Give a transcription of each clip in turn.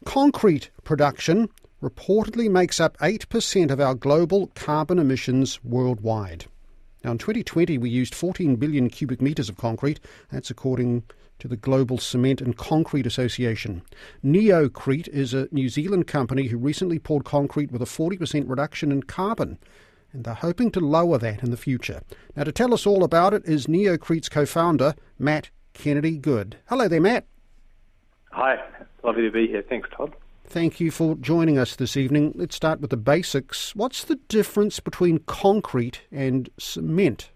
concrete production reportedly makes up 8% of our global carbon emissions worldwide. Now, in 2020, we used 14 billion cubic metres of concrete. That's according to the Global Cement and Concrete Association. Neocrete is a New Zealand company who recently poured concrete with a 40% reduction in carbon, and they're hoping to lower that in the future. Now, to tell us all about it is Neocrete's co-founder, Matt Kennedy-Good. Hello there, Matt. Hi, lovely to be here. Thanks, Todd. Thank you for joining us this evening. Let's start with the basics. What's the difference between concrete and cement?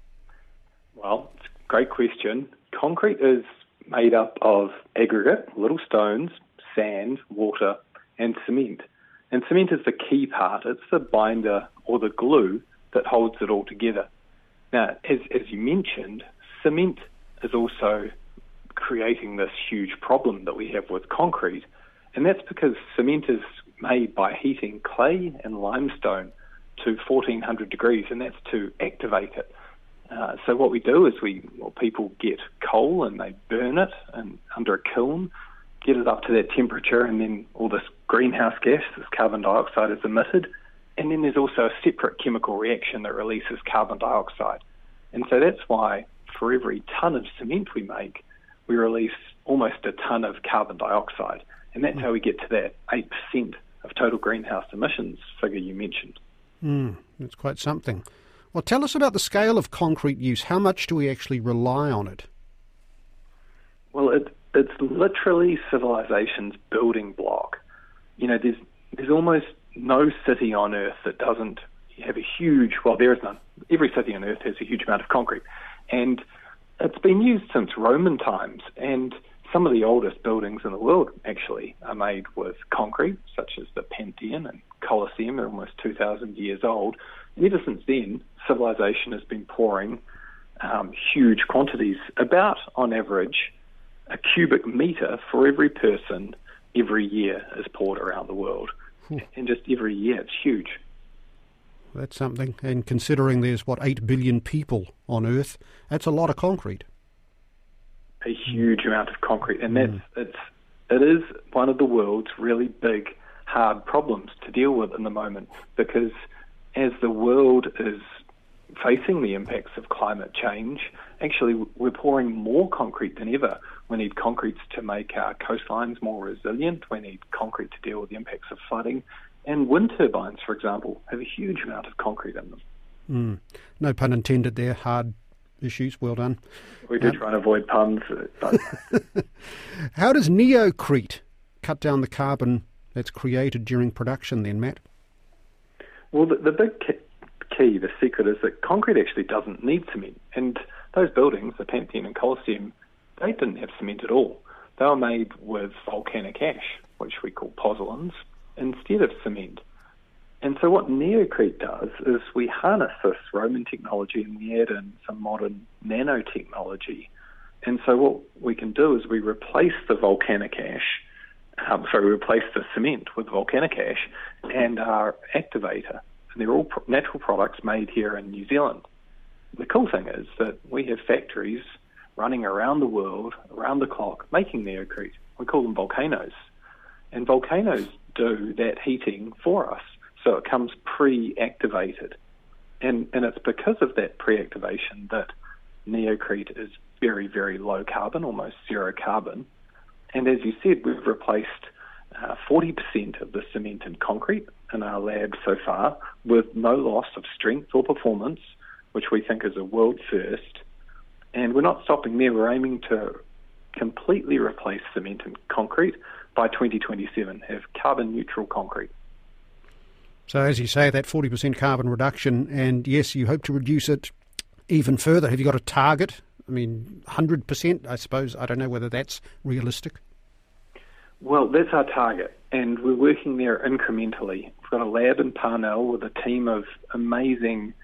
Well, it's a great question. Concrete is made up of aggregate, little stones, sand, water, and cement. And cement is the key part. It's the binder or the glue that holds it all together. Now, as you mentioned, cement is also creating this huge problem that we have with concrete. And that's because cement is made by heating clay and limestone to 1400 degrees, and that's to activate it. So what we do is people get coal and they burn it under a kiln, get it up to that temperature, and then all this greenhouse gas, this carbon dioxide, is emitted. And then there's also a separate chemical reaction that releases carbon dioxide. And so that's why for every tonne of cement we make, we release almost a tonne of carbon dioxide. And that's how we get to that 8% of total greenhouse emissions figure you mentioned. That's quite something. Well, tell us about the scale of concrete use. How much do we actually rely on it? Well, it's literally civilization's building block. You know, there's almost no city on Earth that doesn't have a huge, well, there is none. Every city on Earth has a huge amount of concrete. And it's been used since Roman times, and some of the oldest buildings in the world actually are made with concrete, such as the Pantheon and Colosseum. They're almost 2,000 years old. And ever since then, civilization has been pouring huge quantities, about, on average, a cubic metre for every person every year is poured around the world. And just every year, it's huge. That's something. And considering there's, 8 billion people on Earth, that's a lot of concrete. A huge amount of concrete. And it is one of the world's really big, hard problems to deal with in the moment, because as the world is facing the impacts of climate change, actually we're pouring more concrete than ever. We need concrete to make our coastlines more resilient. We need concrete to deal with the impacts of flooding. And wind turbines, for example, have a huge amount of concrete in them. No pun intended there. Hard issues. Well done. We do try and avoid puns. But how does Neocrete cut down the carbon that's created during production then, Matt? Well, the big key, the secret, is that concrete actually doesn't need cement. And those buildings, the Pantheon and Colosseum, they didn't have cement at all. They were made with volcanic ash, which we call pozzolans, instead of cement. And so what Neocrete does is we harness this Roman technology and we add in some modern nanotechnology. And so what we can do is we replace the volcanic ash, we replace the cement with volcanic ash and our activator. And they're all natural products made here in New Zealand. The cool thing is that we have factories running around the world, around the clock, making Neocrete. We call them volcanoes. And volcanoes do that heating for us. So it comes pre-activated. And it's because of that pre-activation that Neocrete is very, very low carbon, almost zero carbon. And as you said, we've replaced 40% of the cement and concrete in our lab so far with no loss of strength or performance, which we think is a world first. And we're not stopping there. We're aiming to completely replace cement and concrete by 2027, have carbon neutral concrete. So as you say, that 40% carbon reduction, and yes, you hope to reduce it even further. Have you got a target? I mean, 100%, I suppose. I don't know whether that's realistic. Well, that's our target, and we're working there incrementally. We've got a lab in Parnell with a team of amazing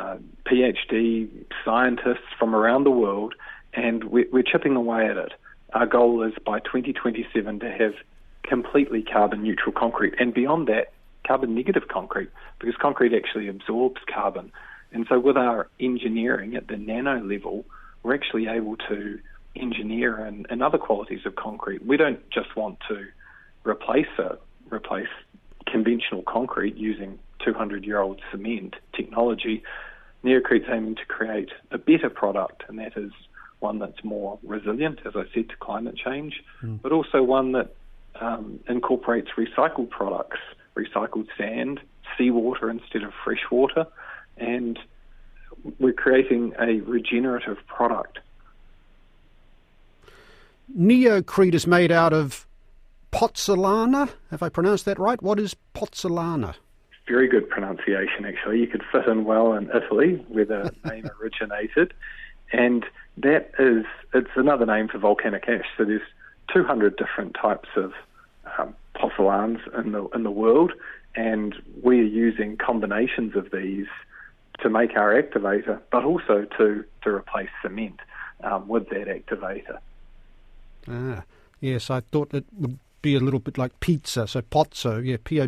PhD scientists from around the world, and we're chipping away at it. Our goal is by 2027 to have completely carbon neutral concrete, and beyond that, carbon negative concrete, because concrete actually absorbs carbon. And so with our engineering at the nano level, we're actually able to engineer and other qualities of concrete. We don't just want to replace conventional concrete using 200-year-old cement technology. Neocrete's aiming to create a better product, and that is one that's more resilient, as I said, to climate change, but also one that incorporates recycled products, recycled sand, seawater instead of fresh water, and we're creating a regenerative product. Neocrete is made out of pozzolana. Have I pronounced that right? What is pozzolana? Very good pronunciation, actually. You could fit in well in Italy, where the name originated. And it's another name for volcanic ash. So there's 200 different types of pozzolans in the world, and we're using combinations of these to make our activator, but also to replace cement with that activator. Ah, yes, I thought it would be a little bit like pizza, so pozzo,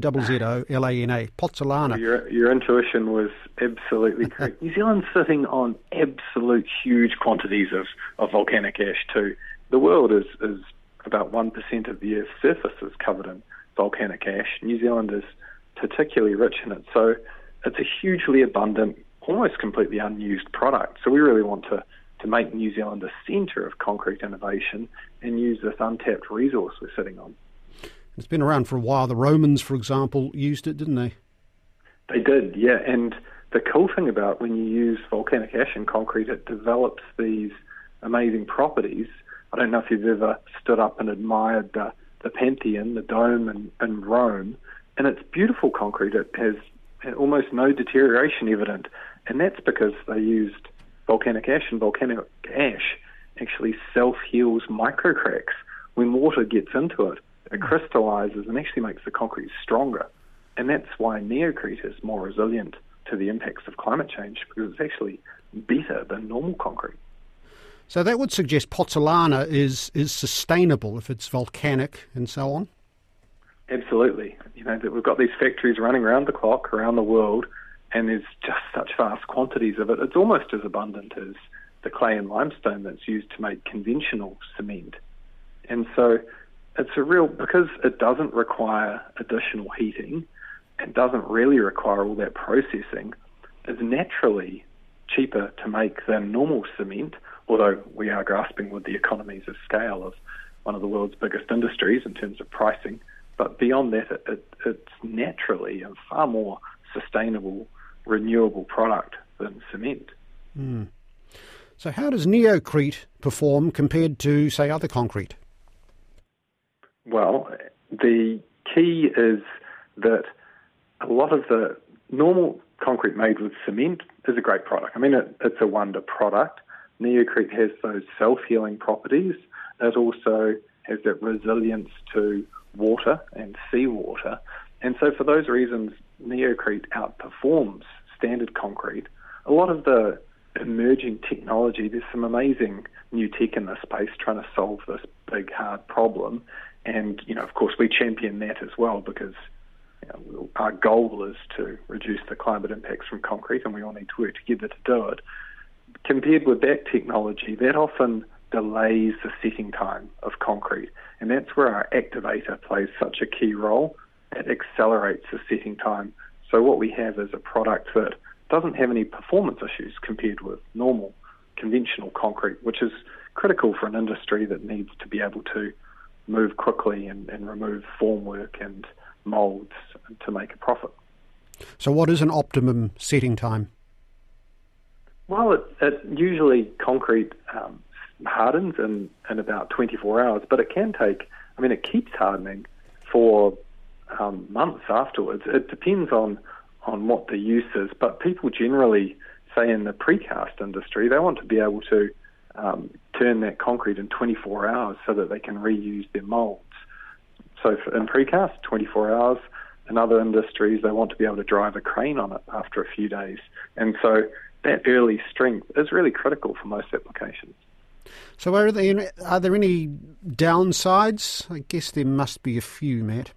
Pozzolana, pozzolana. Your intuition was absolutely correct. New Zealand's sitting on absolute huge quantities of volcanic ash too. The world is about 1% of the Earth's surface is covered in volcanic ash. New Zealand is particularly rich in it, so it's a hugely abundant, almost completely unused product. So we really want to make New Zealand a centre of concrete innovation and use this untapped resource we're sitting on. It's been around for a while. The Romans, for example, used it, didn't they? They did, yeah. And the cool thing about when you use volcanic ash in concrete, it develops these amazing properties. I don't know if you've ever stood up and admired the Pantheon, the dome in Rome, and it's beautiful concrete. It has almost no deterioration evident, and that's because they used volcanic ash, and volcanic ash actually self-heals microcracks. When water gets into it, it crystallizes and actually makes the concrete stronger. And that's why Neocrete is more resilient to the impacts of climate change, because it's actually better than normal concrete. So that would suggest pozzolana is sustainable if it's volcanic and so on? Absolutely. You know, that we've got these factories running around the clock, around the world, and there's just such vast quantities of it. It's almost as abundant as the clay and limestone that's used to make conventional cement. And so it's because it doesn't require additional heating, it doesn't really require all that processing, it's naturally cheaper to make than normal cement, although we are grasping with the economies of scale of one of the world's biggest industries in terms of pricing. But beyond that, it's naturally a far more sustainable, renewable product than cement. So how does Neocrete perform compared to, say, other concrete? Well, the key is that a lot of the normal concrete made with cement is a great product. I mean, it's a wonder product. Neocrete has those self-healing properties. It also has that resilience to water and seawater. And so for those reasons, Neocrete outperforms standard concrete. A lot of the emerging technology, there's some amazing new tech in this space trying to solve this big, hard problem. And, you know, of course, we champion that as well because our goal is to reduce the climate impacts from concrete, and we all need to work together to do it. Compared with that technology, that often delays the setting time of concrete, and that's where our activator plays such a key role. It accelerates the setting time. So what we have is a product that doesn't have any performance issues compared with normal conventional concrete, which is critical for an industry that needs to be able to move quickly and remove formwork and moulds to make a profit. So what is an optimum setting time? Well, it usually concrete hardens in about 24 hours, but it can take, it keeps hardening for months afterwards. It depends on what the use is, but people generally, say in the precast industry, they want to be able to turn that concrete in 24 hours so that they can reuse their moulds. So in precast, 24 hours. In other industries, they want to be able to drive a crane on it after a few days. And so that early strength is really critical for most applications. So are there any downsides? I guess there must be a few, Matt.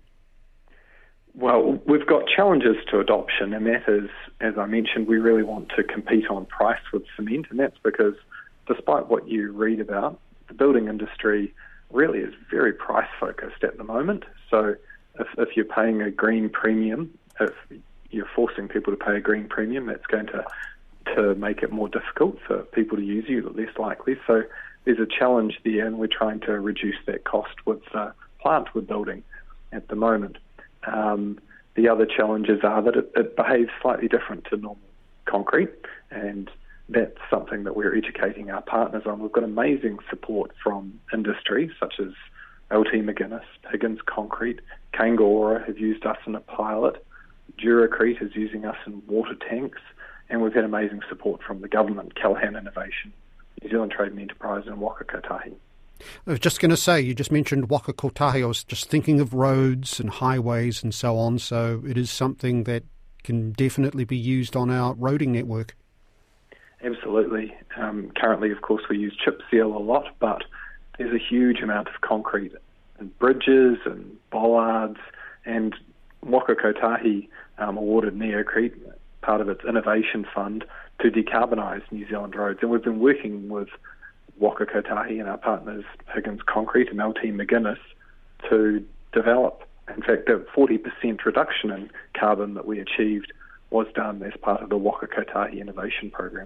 Well, we've got challenges to adoption, and that is, as I mentioned, we really want to compete on price with cement, and that's because despite what you read about, the building industry really is very price focused at the moment. So if you're paying a green premium, if you're forcing people to pay a green premium, that's going to make it more difficult for people to use you, less likely. So there's a challenge there, and we're trying to reduce that cost with the plant we're building at the moment. The other challenges are that it behaves slightly different to normal concrete, and that's something that we're educating our partners on. We've got amazing support from industry, such as LT McGuinness, Higgins Concrete, Kangora have used us in a pilot, Duracrete is using us in water tanks, and we've had amazing support from the government, Callaghan Innovation, New Zealand Trade and Enterprise, and Waka Kotahi. I was just going to say, you just mentioned Waka Kotahi. I was just thinking of roads and highways and so on, so it is something that can definitely be used on our roading network. Absolutely. Currently, of course, we use chip seal a lot, but there's a huge amount of concrete in bridges and bollards, and Waka Kotahi awarded Neocrete, part of its innovation fund, to decarbonise New Zealand roads. And we've been working with Waka Kotahi and our partners Higgins Concrete and LT McGuinness to develop. In fact, the 40% reduction in carbon that we achieved was done as part of the Waka Kotahi Innovation Program.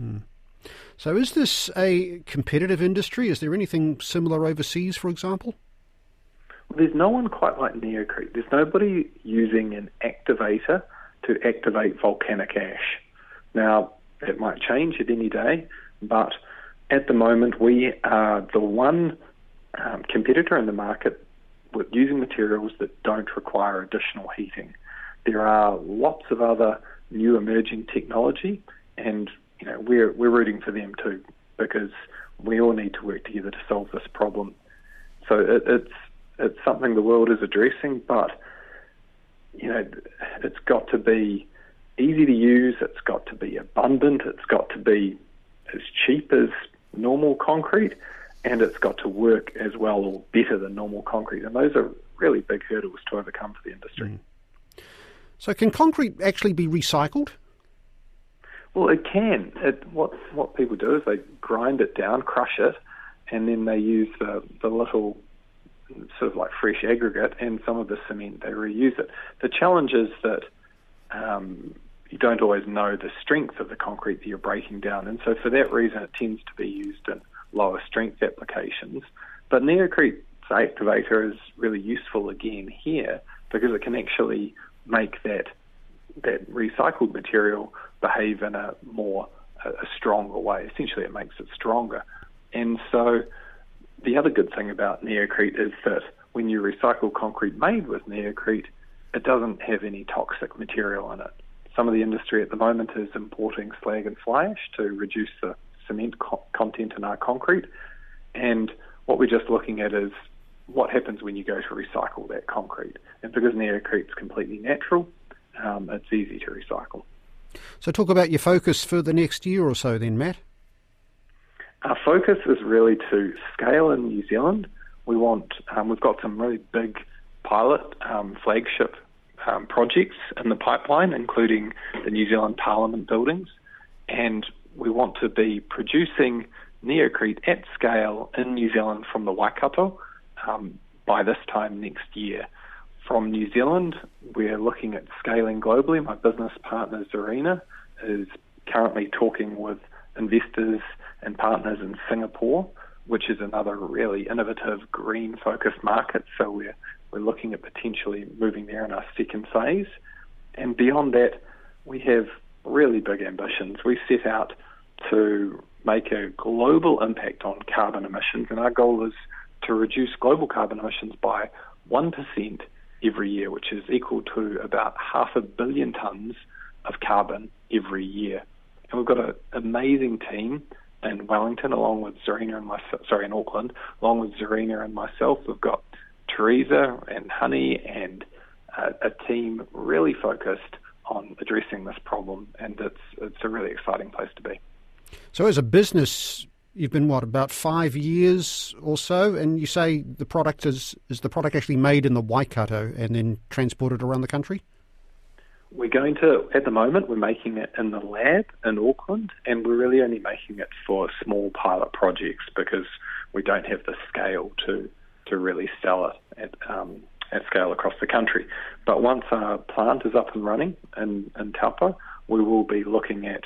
So is this a competitive industry? Is there anything similar overseas, for example? Well, there's no one quite like Neocrete. There's nobody using an activator to activate volcanic ash. Now, it might change at any day, but at the moment we are the one competitor in the market with using materials that don't require additional heating. There are lots of other new emerging technology, and we're rooting for them too, because we all need to work together to solve this problem. So it's something the world is addressing, but it's got to be easy to use, it's got to be abundant, it's got to be as cheap as normal concrete, and it's got to work as well or better than normal concrete. And those are really big hurdles to overcome for the industry. So can concrete actually be recycled? Well, it can. What people do is they grind it down, crush it, and then they use the little sort of like fresh aggregate and some of the cement, they reuse it. The challenge is that you don't always know the strength of the concrete that you're breaking down, and so for that reason it tends to be used in lower strength applications. But Neocrete's activator is really useful again here because it can actually make that recycled material behave in a stronger way. Essentially it makes it stronger. And so the other good thing about Neocrete is that when you recycle concrete made with Neocrete, it doesn't have any toxic material in it. Some of the industry at the moment is importing slag and fly ash to reduce the cement content in our concrete. And what we're just looking at is what happens when you go to recycle that concrete. And because Neocrete's completely natural, it's easy to recycle. So talk about your focus for the next year or so then, Matt. Our focus is really to scale in New Zealand. We've got some really big pilot flagship projects in the pipeline, including the New Zealand Parliament buildings, and we want to be producing Neocrete at scale in New Zealand from the Waikato by this time next year. From New Zealand, we're looking at scaling globally. My business partner, Zarina, is currently talking with investors and partners in Singapore, which is another really innovative, green-focused market. So we're looking at potentially moving there in our second phase. And beyond that, we have really big ambitions. We set out to make a global impact on carbon emissions, and our goal is to reduce global carbon emissions by 1% every year, which is equal to about 500 million tonnes of carbon every year. And we've got an amazing team in Wellington, along with Zarina and in Auckland, along with Zarina and myself. We've got Teresa and Honey and a team really focused on addressing this problem, and it's a really exciting place to be. So as a business, you've been, about 5 years or so, and you say the product is the product actually made in the Waikato and then transported around the country? At the moment, we're making it in the lab in Auckland, and we're really only making it for small pilot projects because we don't have the scale to really sell it at scale across the country. But once our plant is up and running in Taupo, we will be looking at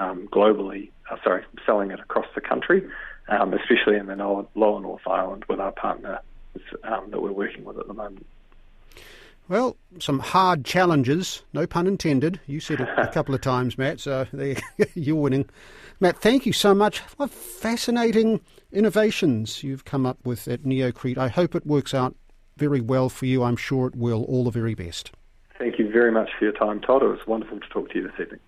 selling it across the country, especially in the lower North Island with our partner that we're working with at the moment. Well, some hard challenges, no pun intended. You said it a couple of times, Matt, so you're winning. Matt, thank you so much. What fascinating innovations you've come up with at Neocrete. I hope it works out very well for you. I'm sure it will. All the very best. Thank you very much for your time, Todd. It was wonderful to talk to you this evening.